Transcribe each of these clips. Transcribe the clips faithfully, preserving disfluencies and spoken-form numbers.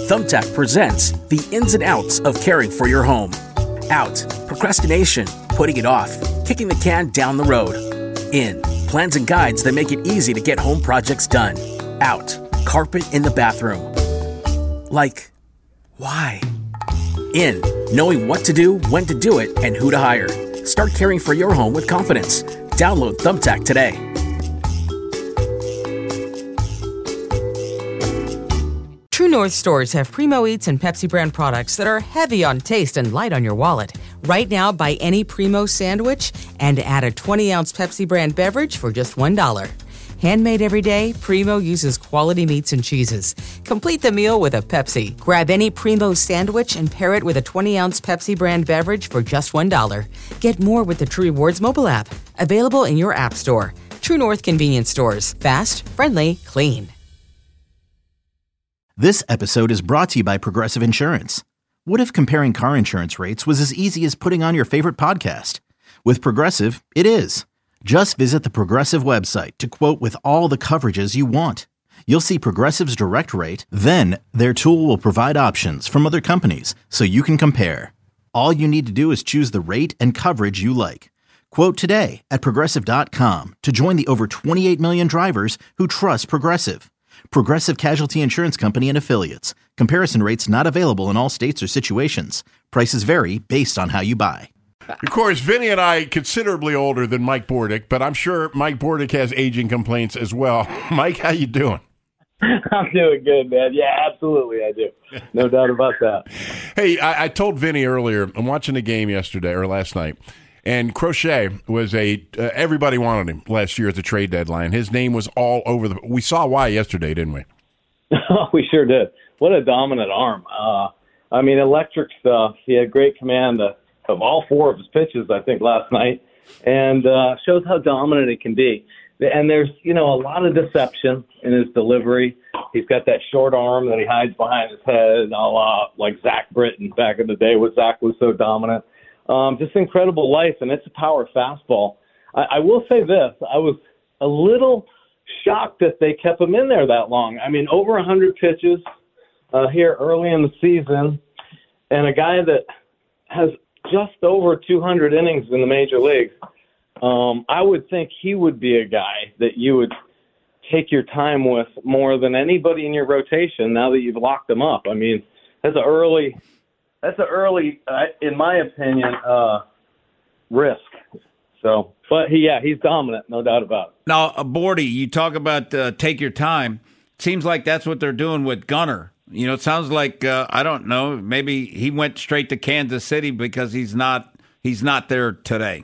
Thumbtack presents the ins and outs of caring for your home. Out, procrastination, putting it off, kicking the can down the road. In, plans and guides that make it easy to get home projects done. Out, carpet in the bathroom. Like, why? In, knowing what to do, when to do it, and who to hire. Start caring for your home with confidence. Download Thumbtack today. True North stores have Primo Eats and Pepsi brand products that are heavy on taste and light on your wallet. Right now, buy any Primo sandwich and add a twenty-ounce Pepsi brand beverage for just one dollar. Handmade every day, Primo uses quality meats and cheeses. Complete the meal with a Pepsi. Grab any Primo sandwich and pair it with a twenty-ounce Pepsi brand beverage for just one dollar. Get more with the True Rewards mobile app. Available in your app store. True North convenience stores. Fast, friendly, clean. This episode is brought to you by Progressive Insurance. What if comparing car insurance rates was as easy as putting on your favorite podcast? With Progressive, it is. Just visit the Progressive website to quote with all the coverages you want. You'll see Progressive's direct rate, then their tool will provide options from other companies so you can compare. All you need to do is choose the rate and coverage you like. Quote today at Progressive dot com to join the over twenty-eight million drivers who trust Progressive. Progressive Casualty Insurance Company and Affiliates. Comparison rates not available in all states or situations. Prices vary based on how you buy. Of course, Vinny and I considerably older than Mike Bordick, but I'm sure Mike Bordick has aging complaints as well. Mike, how you doing? I'm doing good, man. Yeah, absolutely, I do. No doubt about that. Hey, I, I told Vinny earlier, I'm watching the game yesterday or last night, and Crochet was a, uh, everybody wanted him last year at the trade deadline. His name was all over the, we saw why yesterday, didn't we? We sure did. What a dominant arm. Uh, I mean, electric stuff. He had great command of, of all four of his pitches, I think, last night, and uh, shows how dominant he can be. And there's, you know, a lot of deception in his delivery. He's got that short arm that he hides behind his head, a la like Zach Britton back in the day when Zach was so dominant. Um, just incredible life, and it's a power fastball. I, I will say this. I was a little shocked that they kept him in there that long. I mean, over one hundred pitches uh, here early in the season, and a guy that has just over two hundred innings in the major leagues. Um, I would think he would be a guy that you would take your time with more than anybody in your rotation now that you've locked him up. I mean, that's an early – That's an early, uh, in my opinion, uh, risk. So, but he, yeah, he's dominant, no doubt about it. Now, uh, Bordy, you talk about uh, take your time. Seems like that's what they're doing with Gunnar. You know, it sounds like uh, I don't know. Maybe he went straight to Kansas City because he's not he's not there today.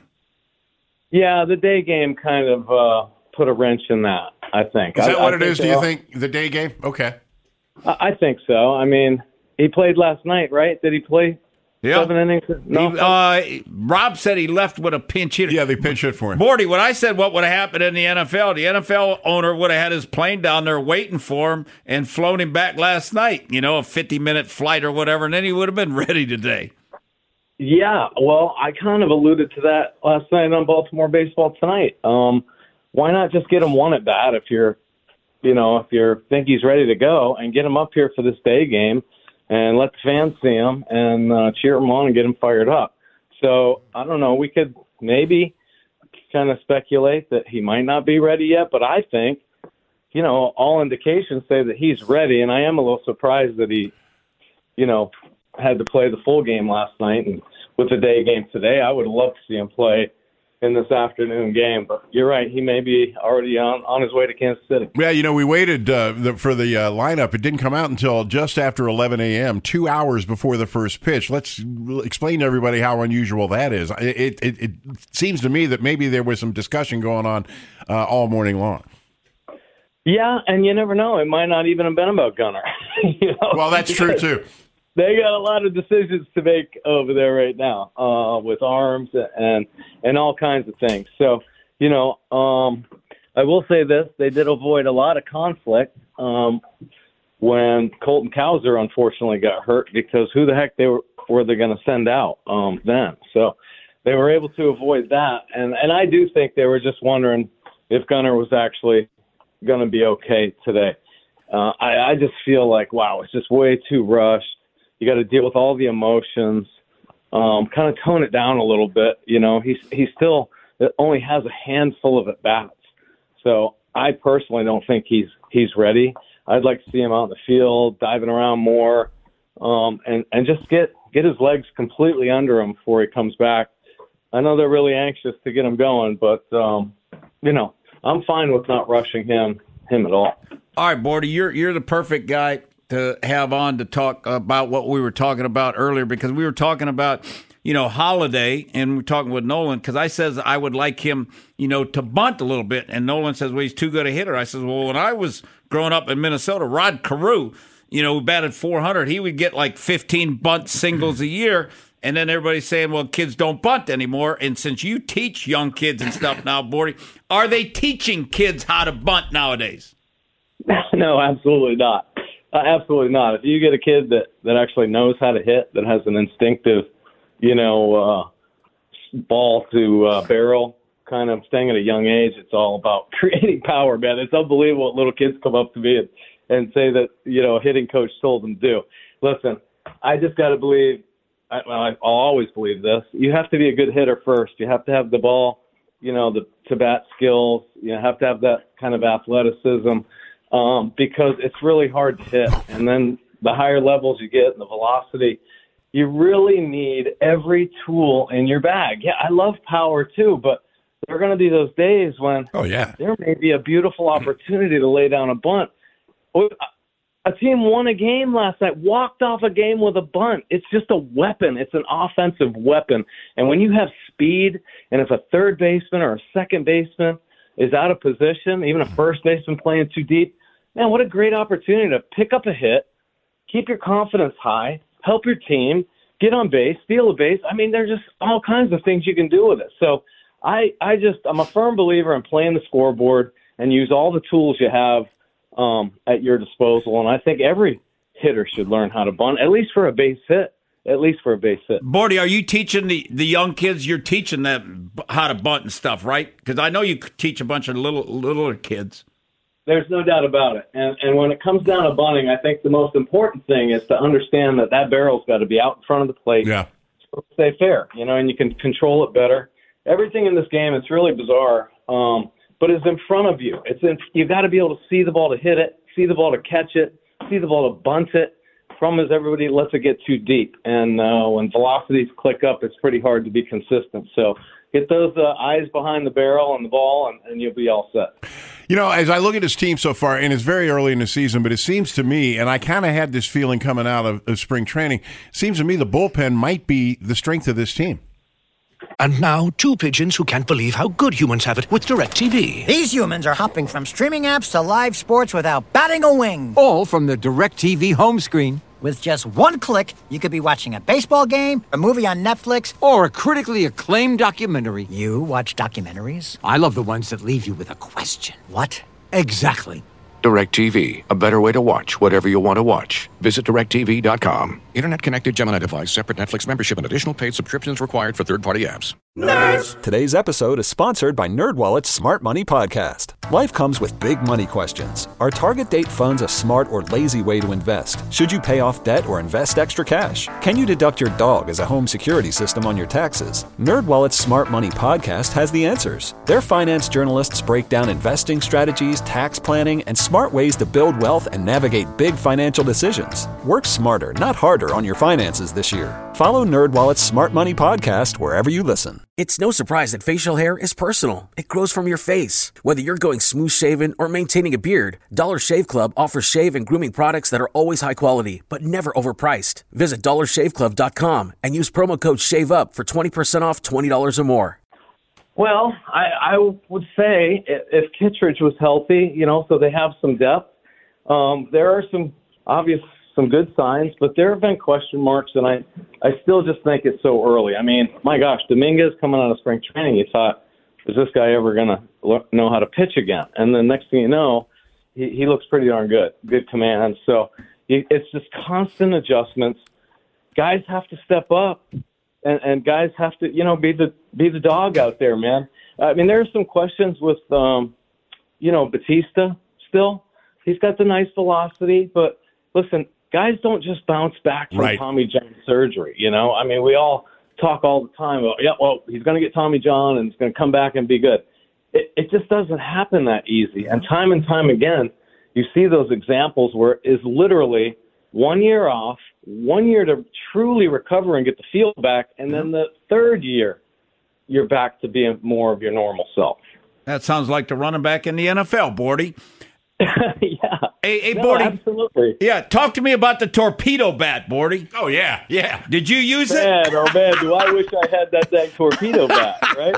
Yeah, the day game kind of uh, put a wrench in that. I think. Is that I, what I it is? so. Do you think the day game? Okay. I, I think so. I mean. He played last night, right? Did he play yeah. seven innings? No. He, uh, Rob said he left with a pinch hitter. Yeah, they pinch hit for him. Morty, when I said what would have happened in the N F L, the N F L owner would have had his plane down there waiting for him and flown him back last night, you know, a fifty-minute flight or whatever, and then he would have been ready today. Yeah, well, I kind of alluded to that last night on Baltimore Baseball Tonight. Um, why not just get him one at bat if you're, you know, if you think he's ready to go, and get him up here for this day game and let the fans see him and uh, cheer him on and get him fired up. So, I don't know, we could maybe kind of speculate that he might not be ready yet, but I think, you know, all indications say that he's ready, and I am a little surprised that he, you know, had to play the full game last night. And with the day game today, I would love to see him play in this afternoon game. But you're right, he may be already on, on his way to Kansas City. Yeah, you know, we waited uh, the, for the uh, lineup. It didn't come out until just after eleven a.m., two hours before the first pitch. Let's explain to everybody how unusual that is. It, it, it seems to me that maybe there was some discussion going on uh, all morning long. Yeah, and you never know. It might not even have been about Gunnar. you know? Well, that's true, too. They got a lot of decisions to make over there right now uh, with arms and and all kinds of things. So, you know, um, I will say this. They did avoid a lot of conflict um, when Colton Cowser unfortunately got hurt, because who the heck they were, were they going to send out um, then? So they were able to avoid that. And, and I do think they were just wondering if Gunnar was actually going to be okay today. Uh, I, I just feel like, wow, it's just way too rushed. You got to deal with all the emotions, um, kind of tone it down a little bit. You know, he's he still only has a handful of at bats, so I personally don't think he's he's ready. I'd like to see him out in the field, diving around more, um, and and just get get his legs completely under him before he comes back. I know they're really anxious to get him going, but um, you know, I'm fine with not rushing him him at all. All right, Bordy, you're you're the perfect guy to have on to talk about what we were talking about earlier, because we were talking about, you know, Holiday, and we're talking with Nolan, because I says I would like him, you know, to bunt a little bit, and Nolan says, well, he's too good a hitter. I says, well, when I was growing up in Minnesota, Rod Carew, you know, who batted four hundred, he would get like fifteen bunt singles a year, and then everybody's saying, well, kids don't bunt anymore. And since you teach young kids and stuff now, Bordy, are they teaching kids how to bunt nowadays? No, absolutely not. Uh, absolutely not. If you get a kid that, that actually knows how to hit, that has an instinctive, you know, uh, ball to uh, barrel kind of thing at a young age, it's all about creating power, man. It's unbelievable what little kids come up to me and, and say that, you know, a hitting coach told them to do. Listen, I just got to believe, I, well, I'll always believe this, you have to be a good hitter first. You have to have the ball, you know, the to-bat skills. You have to have that kind of athleticism. Um, because it's really hard to hit. And then the higher levels you get and the velocity, you really need every tool in your bag. Yeah, I love power too, but there are going to be those days when oh, yeah. there may be a beautiful opportunity to lay down a bunt. A team won a game last night, walked off a game with a bunt. It's just a weapon. It's an offensive weapon. And when you have speed, and if a third baseman or a second baseman is out of position, even a first baseman playing too deep, man, what a great opportunity to pick up a hit, keep your confidence high, help your team, get on base, steal a base. I mean, there's just all kinds of things you can do with it. So I, I just, I'm a firm believer in playing the scoreboard and use all the tools you have um, at your disposal. And I think every hitter should learn how to bunt, at least for a base hit. At least for a base hit. Bordy, are you teaching the, the young kids? You're teaching them how to bunt and stuff, right? Because I know you teach a bunch of little littler kids. There's no doubt about it. And and when it comes down to bunting, I think the most important thing is to understand that that barrel's got to be out in front of the plate. Yeah. So stay fair, you know, and you can control it better. Everything in this game, it's really bizarre, um, but it's in front of you. It's in, you got to be able to see the ball to hit it, see the ball to catch it, see the ball to bunt it. Problem is everybody lets it get too deep, and uh, when velocities click up, it's pretty hard to be consistent. So get those uh, eyes behind the barrel and the ball, and, and you'll be all set. You know, as I look at his team so far, and it's very early in the season, but it seems to me, and I kind of had this feeling coming out of, of spring training, it seems to me the bullpen might be the strength of this team. And now, two pigeons who can't believe how good humans have it with DirecTV. These humans are hopping from streaming apps to live sports without batting a wing. All from the DirecTV home screen. With just one click, you could be watching a baseball game, a movie on Netflix, or a critically acclaimed documentary. You watch documentaries? I love the ones that leave you with a question. What? Exactly. DirecTV, a better way to watch whatever you want to watch. Visit direct T V dot com. Internet connected Gemini device, separate Netflix membership, and additional paid subscriptions required for third-party apps. Nerds! Today's episode is sponsored by NerdWallet's Smart Money Podcast. Life comes with big money questions. Are target date funds a smart or lazy way to invest? Should you pay off debt or invest extra cash? Can you deduct your dog as a home security system on your taxes? NerdWallet's Smart Money Podcast has the answers. Their finance journalists break down investing strategies, tax planning, and smart ways to build wealth and navigate big financial decisions. Work smarter, not harder on your finances this year. Follow NerdWallet's Smart Money Podcast wherever you listen. It's no surprise that facial hair is personal. It grows from your face. Whether you're going smooth shaven or maintaining a beard, Dollar Shave Club offers shave and grooming products that are always high quality, but never overpriced. Visit dollar shave club dot com and use promo code SHAVEUP for twenty percent off twenty dollars or more. Well, I, I would say if Kittredge was healthy, you know, so they have some depth, um, there are some obvious some good signs, but there have been question marks, and I, I still just think it's so early. I mean, my gosh, Dominguez coming out of spring training, you thought, is this guy ever going to know how to pitch again? And the next thing you know, he, he looks pretty darn good, good command. So it's just constant adjustments. Guys have to step up, and, and guys have to, you know, be the be the dog out there, man. I mean, there are some questions with, um, you know, Batista still. he's got the nice velocity, but listen, guys don't just bounce back from Right. Tommy John surgery. You know, I mean, we all talk all the time about, yeah, well, he's going to get Tommy John and he's going to come back and be good. It, it just doesn't happen that easy. And time and time again, you see those examples where it is literally one year off, one year to truly recover and get the feel back, and then the third year, you're back to being more of your normal self. That sounds like the running back in the N F L, Bordy. yeah. Hey, hey No, Bordy. absolutely. Yeah, talk to me about the torpedo bat, Bordy. Oh, yeah, yeah. Did you use Man, it? oh, man, do I wish I had that dang torpedo bat, right?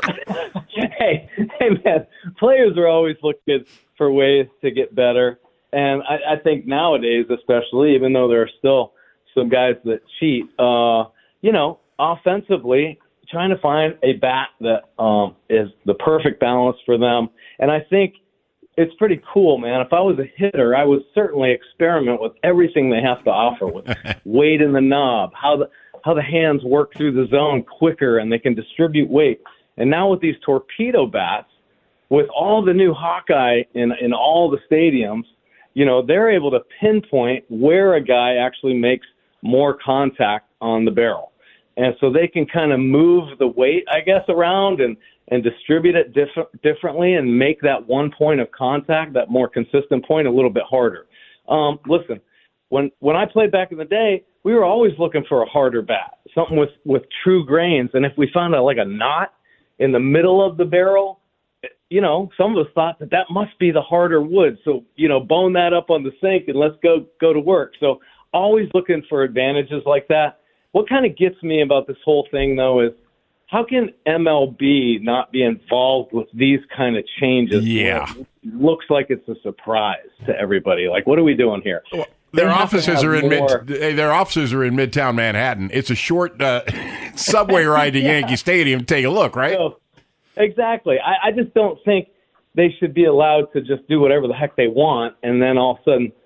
hey, hey, man, players are always looking for ways to get better. And I, I think nowadays, especially, even though there are still some guys that cheat, uh, you know, offensively, trying to find a bat that um, is the perfect balance for them. And I think it's pretty cool, man. If I was a hitter, I would certainly experiment with everything they have to offer, with weight in the knob, how the how the hands work through the zone quicker, and they can distribute weight. And now with these torpedo bats, with all the new Hawkeye in in all the stadiums, you know, they're able to pinpoint where a guy actually makes more contact on the barrel. And so they can kind of move the weight, I guess, around and, and distribute it diff- differently and make that one point of contact, that more consistent point, a little bit harder. Um, listen, when when I played back in the day, we were always looking for a harder bat, something with, with true grains. And if we found a, like a knot in the middle of the barrel, you know, some of us thought that that must be the harder wood. So, you know, bone that up on the sink and let's go go to work. So always looking for advantages like that. What kind of gets me about this whole thing, though, is how can M L B not be involved with these kind of changes? Yeah. It looks like it's a surprise to everybody. Like, what are we doing here? Well, their They have to offices have are in more- mid. Their offices are in Midtown Manhattan. It's a short uh, subway ride to Yankee Stadium. Take a look, right? So, exactly. I, I just don't think they should be allowed to just do whatever the heck they want, and then all of a sudden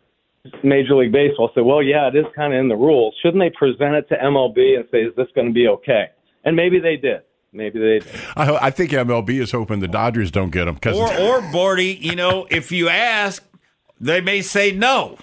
Major League Baseball say, well, yeah, it is kind of in the rules. Shouldn't they present it to M L B and say, is this going to be okay? And maybe they did. Maybe they did. I, I think M L B is hoping the Dodgers don't get them. Or, or Bordy, you know, if you ask, they may say no.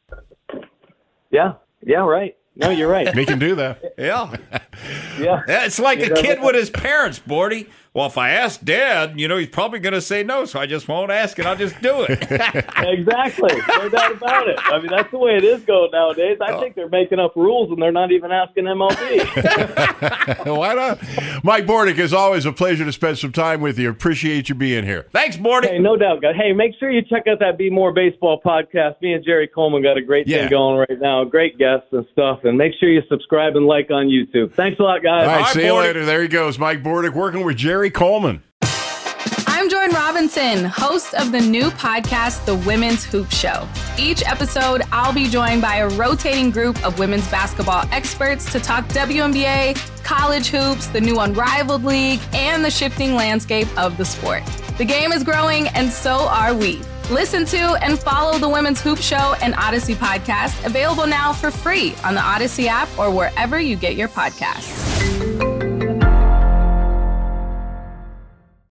Yeah. Yeah, right. No, you're right. They can do that. Yeah. Yeah. It's like You a know, kid but- with his parents, Bordy. Well, if I ask Dad, you know, he's probably going to say no, so I just won't ask and I'll just do it. Exactly. No doubt about it. I mean, that's the way it is going nowadays. I think they're making up rules and they're not even asking M L B. Why not? Mike Bordick, as always, a pleasure to spend some time with you. Appreciate you being here. Thanks, Bordy. Hey, no doubt, guys. Hey, make sure you check out that Be More Baseball podcast. Me and Jerry Coleman got a great Yeah. thing going right now. Great guests and stuff. And make sure you subscribe and like on YouTube. Thanks a lot, guys. All right, All right, see you Bordick. later. There he goes, Mike Bordick, working with Jerry Coleman. I'm Jordan Robinson, host of the new podcast, The Women's Hoop Show. Each episode, I'll be joined by a rotating group of women's basketball experts to talk W N B A, college hoops, the new Unrivaled League, and the shifting landscape of the sport. The game is growing, and so are we. Listen to and follow The Women's Hoop Show and Odyssey podcast, available now for free on the Odyssey app or wherever you get your podcasts.